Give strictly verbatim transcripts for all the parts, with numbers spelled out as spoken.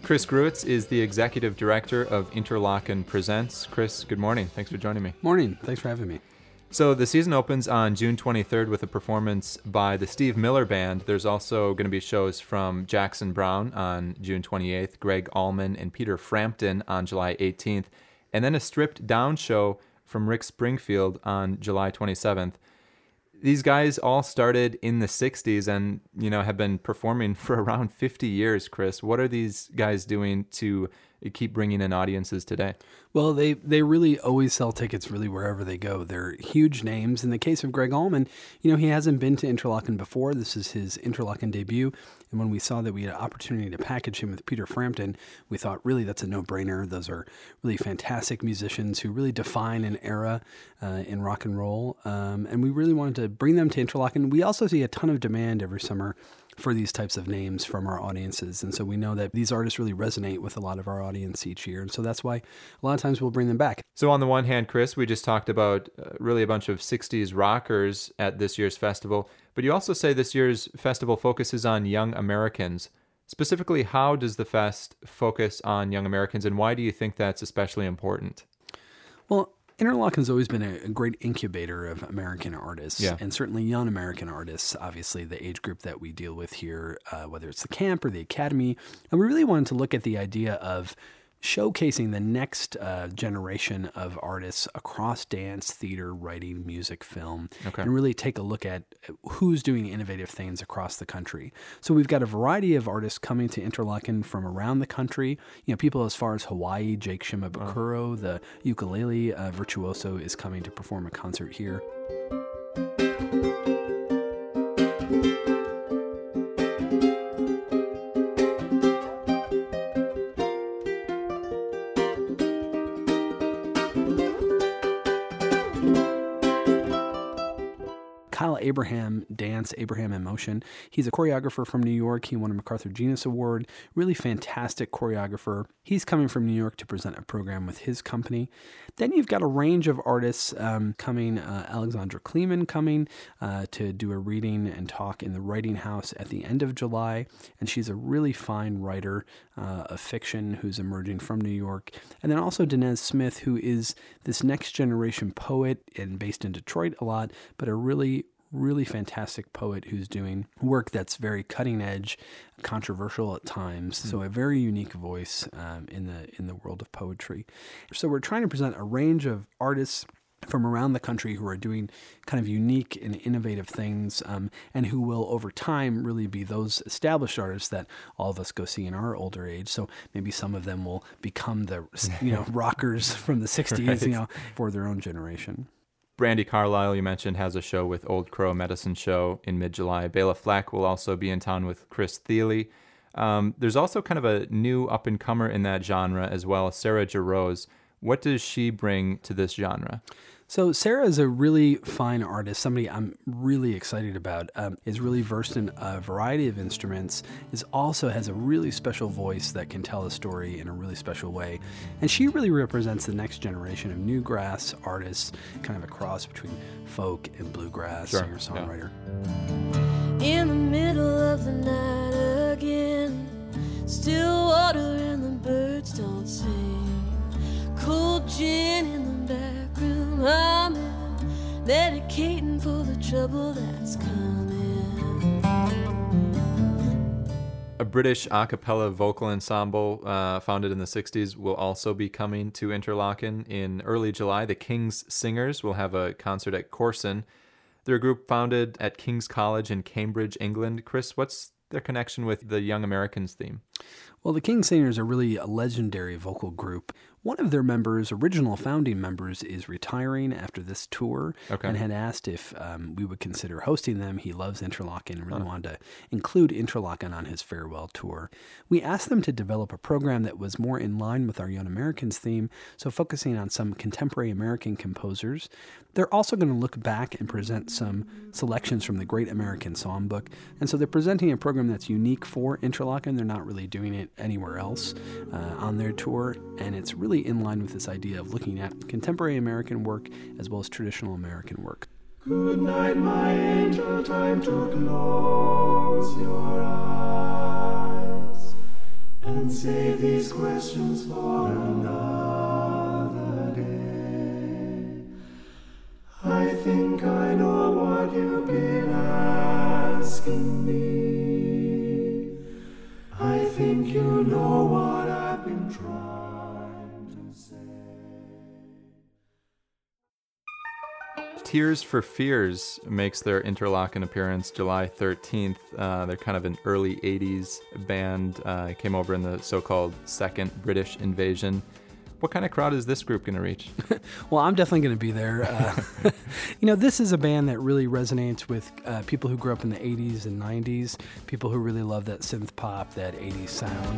Chris Gruitz is the executive director of Interlochen Presents. Chris, good morning. Thanks for joining me. Morning. Thanks for having me. So the season opens on June twenty-third with a performance by the Steve Miller Band. There's also going to be shows from Jackson Browne on June twenty-eighth, Gregg Allman and Peter Frampton on July eighteenth, and then a stripped-down show from Rick Springfield on July twenty-seventh. These guys all started in the sixties and, you know, have been performing for around fifty years, Chris. What are these guys doing to keep bringing in audiences today? Well, they, they really always sell tickets really wherever they go. They're huge names. In the case of Gregg Allman, you know, he hasn't been to Interlochen before. This is his Interlochen debut. And when we saw that we had an opportunity to package him with Peter Frampton, we thought, really, that's a no-brainer. Those are really fantastic musicians who really define an era uh, in rock and roll. Um, and we really wanted to bring them to Interlochen. We also see a ton of demand every summer for these types of names from our audiences. And so we know that these artists really resonate with a lot of our audience each year. And so that's why a lot of times we'll bring them back. So on the one hand, Chris, we just talked about uh, really a bunch of sixties rockers at this year's festival, but you also say this year's festival focuses on young Americans. Specifically, how does the fest focus on young Americans, and why do you think that's especially important? Well, Interlochen has always been a, a great incubator of American artists, yeah. and certainly young American artists, obviously the age group that we deal with here, uh, whether it's the camp or the academy. And we really wanted to look at the idea of showcasing the next uh, generation of artists across dance, theater, writing, music, film, okay. and really take a look at who's doing innovative things across the country. So we've got a variety of artists coming to Interlochen from around the country. You know, people as far as Hawaii. Jake Shimabukuro, oh. the ukulele uh, virtuoso, is coming to perform a concert here. Kyle Abraham, Dance, Abraham in Motion. He's a choreographer from New York. He won a MacArthur Genius Award. Really fantastic choreographer. He's coming from New York to present a program with his company. Then you've got a range of artists um, coming. Uh, Alexandra Kleeman coming uh, to do a reading and talk in the Writing House at the end of July. And she's a really fine writer uh, of fiction who's emerging from New York. And then also Danez Smith, who is this next generation poet and based in Detroit a lot, but a really really fantastic poet who's doing work that's very cutting edge, controversial at times. Mm. So a very unique voice um, in the in the world of poetry. So we're trying to present a range of artists from around the country who are doing kind of unique and innovative things, um, and who will over time really be those established artists that all of us go see in our older age. So maybe some of them will become the you know rockers from the sixties, right. you know, for their own generation. Brandi Carlile, you mentioned, has a show with Old Crow Medicine Show in mid-July. Bela Fleck will also be in town with Chris Thile. Um, there's also kind of a new up-and-comer in that genre as well, Sarah Jarosz. What does she bring to this genre? So Sarah is a really fine artist, somebody I'm really excited about, um, is really versed in a variety of instruments, is also has a really special voice that can tell a story in a really special way. And she really represents the next generation of newgrass artists, kind of a cross between folk and bluegrass, sure. singer-songwriter. Yeah. In the middle of the night again, still water and the birds don't sing, cold gin in the back room, I'm dedicating for the trouble that's coming. A British a cappella vocal ensemble uh, founded in the sixties will also be coming to Interlochen in early July. The King's Singers will have a concert at Corson. They're a group founded at King's College in Cambridge, England. Chris, what's their connection with the Young Americans theme? Well, the King's Singers are really a legendary vocal group. One of their members, original founding members, is retiring after this tour, okay. and had asked if um, we would consider hosting them. He loves Interlochen and really huh. wanted to include Interlochen on his farewell tour. We asked them to develop a program that was more in line with our Young Americans theme, so focusing on some contemporary American composers. They're also going to look back and present some selections from the Great American Songbook, and so they're presenting a program that's unique for Interlochen. They're not really doing it anywhere else uh, on their tour, and it's really in line with this idea of looking at contemporary American work as well as traditional American work. Good night, my angel, time to close your eyes and save these questions for another day. I think I know what you've been asking me. I think you know what I've been trying to say. Tears for Fears makes their Interlochen appearance July thirteenth. Uh, they're kind of an early eighties band. Uh, came over in the so-called Second British Invasion. What kind of crowd is this group going to reach? Well, I'm definitely going to be there. Uh, you know, this is a band that really resonates with uh, people who grew up in the eighties and nineties, people who really love that synth pop, that eighties sound.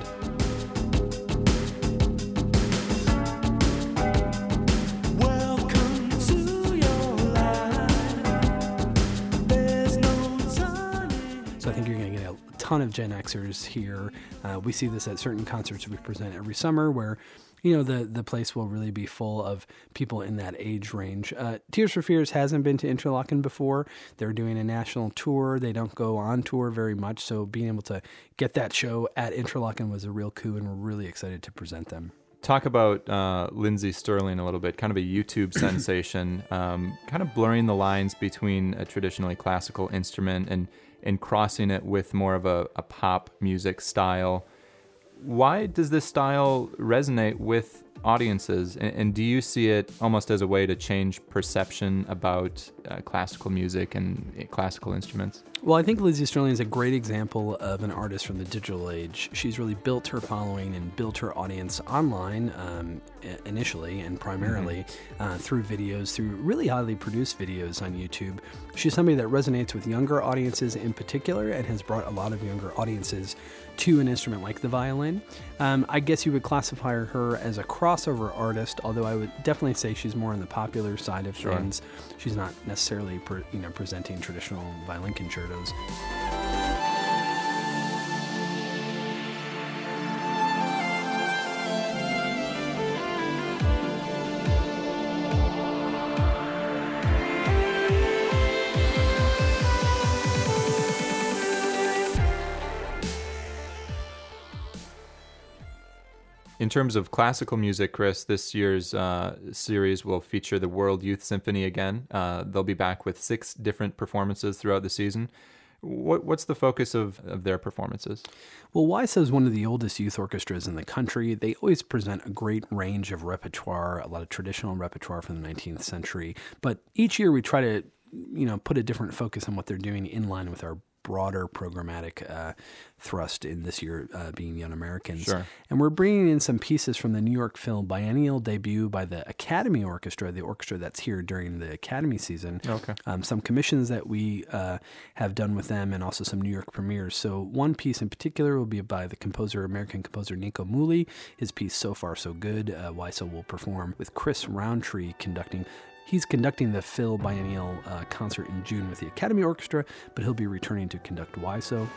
So I think you're going to get a ton of Gen Xers here. Uh, we see this at certain concerts we present every summer where, you know, the, the place will really be full of people in that age range. Uh, Tears for Fears hasn't been to Interlochen before. They're doing a national tour. They don't go on tour very much, so being able to get that show at Interlochen was a real coup, and we're really excited to present them. Talk about uh, Lindsey Sterling a little bit, kind of a YouTube sensation, um, kind of blurring the lines between a traditionally classical instrument and, and crossing it with more of a, a pop music style. Why does this style resonate with audiences, and, and do you see it almost as a way to change perception about uh, classical music and uh, classical instruments? Well, I think Lindsey Sterling is a great example of an artist from the digital age. She's really built her following and built her audience online um, initially and primarily mm-hmm. uh, through videos, through really highly produced videos on YouTube. She's somebody that resonates with younger audiences in particular and has brought a lot of younger audiences to an instrument like the violin. Um, I guess you would classify her as a crossover artist, although I would definitely say she's more on the popular side of sure. things. She's not necessarily per, you know, presenting traditional violin concertos. In terms of classical music, Chris, this year's uh, series will feature the World Youth Symphony again. Uh, they'll be back with six different performances throughout the season. What, what's the focus of, of their performances? Well, W I S O is one of the oldest youth orchestras in the country. They always present a great range of repertoire, a lot of traditional repertoire from the nineteenth century. But each year we try to, you know, put a different focus on what they're doing in line with our broader programmatic uh, thrust in this year uh, being Young Americans. Sure. And we're bringing in some pieces from the New York Phil biennial debut by the Academy Orchestra, the orchestra that's here during the Academy season. Okay. Um, some commissions that we uh, have done with them, and also some New York premieres. So one piece in particular will be by the composer, American composer Nico Muhly. His piece, So Far So Good. Uh, W I S O will perform with Chris Roundtree conducting. He's conducting the Phil Biennial uh, concert in June with the Academy Orchestra, but he'll be returning to conduct W I S O.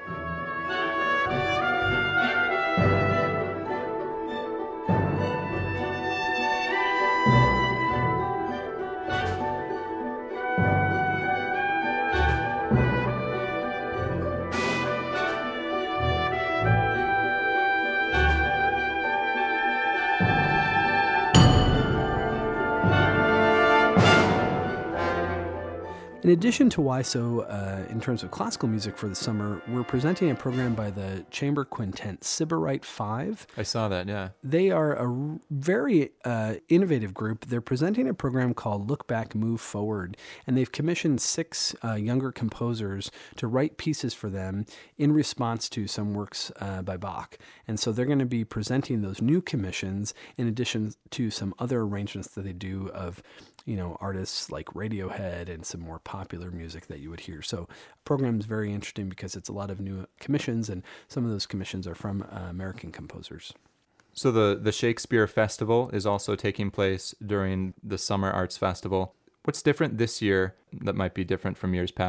In addition to W I S O, uh, in terms of classical music for the summer, we're presenting a program by the chamber quintet Sybarite Five. I saw that, yeah. They are a r- very uh, innovative group. They're presenting a program called Look Back, Move Forward, and they've commissioned six uh, younger composers to write pieces for them in response to some works uh, by Bach. And so they're going to be presenting those new commissions in addition to some other arrangements that they do of, you know, artists like Radiohead and some more popular music that you would hear. So the program is very interesting because it's a lot of new commissions, and some of those commissions are from uh, American composers. So the, the Shakespeare Festival is also taking place during the Summer Arts Festival. What's different this year that might be different from years past?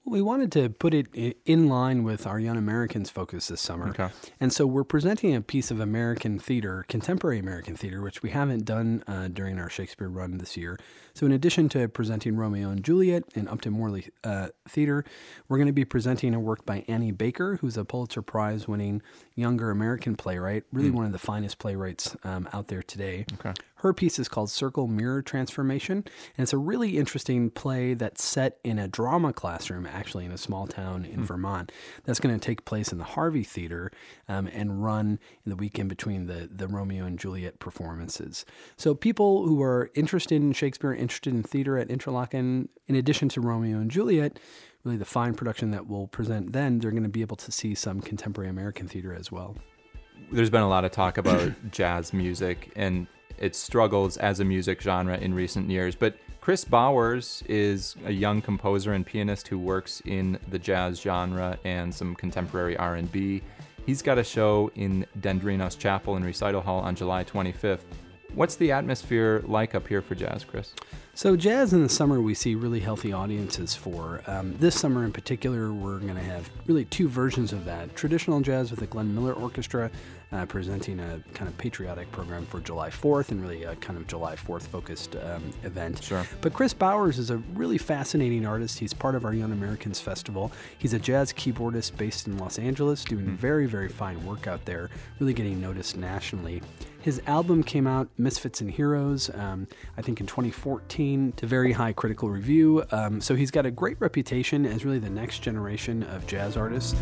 We wanted to put it i- in line with our Young Americans focus this summer. Okay. And so we're presenting a piece of American theater, contemporary American theater, which we haven't done uh, during our Shakespeare run this year. So in addition to presenting Romeo and Juliet in Upton Morley uh, Theater, we're going to be presenting a work by Annie Baker, who's a Pulitzer Prize winning younger American playwright, really Mm. one of the finest playwrights um, out there today. Okay. Her piece is called Circle Mirror Transformation, and it's a really interesting play that's set in a drama classroom, actually in a small town in Mm. Vermont. That's going to take place in the Harvey Theater um, and run in the weekend between the, the Romeo and Juliet performances. So people who are interested in Shakespeare, interested in theater at Interlochen, in addition to Romeo and Juliet, really the fine production that we'll present then, they're going to be able to see some contemporary American theater as well. There's been a lot of talk about jazz music and its struggles as a music genre in recent years, but Chris Bowers is a young composer and pianist who works in the jazz genre and some contemporary R and B. He's got a show in Dendrinos Chapel and Recital Hall on July twenty-fifth. What's the atmosphere like up here for jazz, Chris? So jazz in the summer we see really healthy audiences for. Um, this summer in particular, we're going to have really two versions of that. Traditional jazz with the Glenn Miller Orchestra uh, presenting a kind of patriotic program for July fourth and really a kind of July fourth focused um, event. Sure. But Chris Bowers is a really fascinating artist. He's part of our Young Americans Festival. He's a jazz keyboardist based in Los Angeles, doing Mm. very, very fine work out there, really getting noticed nationally. His album came out, Misfits and Heroes, um, I think in twenty fourteen, to very high critical review. Um, so he's got a great reputation as really the next generation of jazz artists.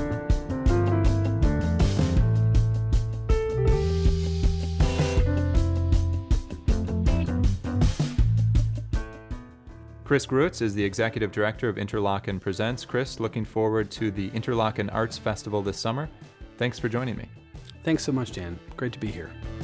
Chris Gruitz is the executive director of Interlochen Presents. Chris, looking forward to the Interlochen Arts Festival this summer. Thanks for joining me. Thanks so much, Dan. Great to be here.